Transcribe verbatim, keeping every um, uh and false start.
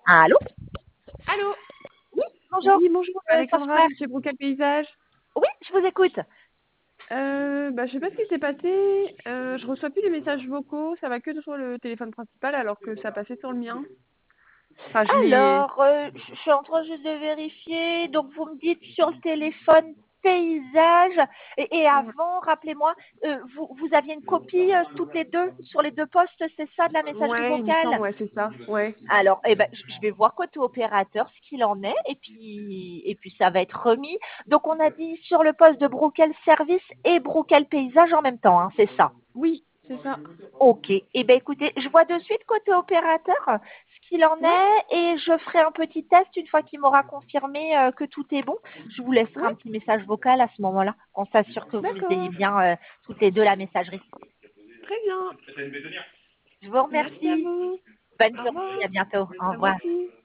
Allô? Allô? Oui, bonjour, Oui, bonjour, euh, Alexandra Software. de chez Brocal Paysage. Oui, je vous écoute. Euh, bah, je sais pas ce qui s'est passé. Euh, je reçois plus les messages vocaux. Ça va que sur le téléphone principal alors que ça passait sur le mien. Enfin, je l'ai. Alors, euh, je je suis en train juste de vérifier. Donc, vous me dites sur le téléphone paysage. Et, et avant, rappelez-moi, euh, vous, vous aviez une copie euh, toutes les deux sur les deux postes, c'est ça, de la messagerie Ouais, il me semble, vocale? ouais, c'est ça. Ouais. Alors, eh ben, je je vais voir côté opérateur ce qu'il en est, et puis, et puis ça va être remis. Donc, on a dit sur le poste de Brocal Service et Brocal Paysage en même temps, hein, c'est ça. Oui, c'est ça. Ok. Eh bien, écoutez, je vois de suite côté opérateur ce qu'il en Ouais, est et je ferai un petit test une fois qu'il m'aura confirmé euh, que tout est bon. Je vous laisserai un ouais, petit message vocal à ce moment-là. On s'assure que vous ayez d'accord. bien euh, toutes les deux la messagerie. Très bien. Je vous Merci à remercie. vous. Bonne Au journée revoir. et à bientôt. Au À vous revoir. aussi.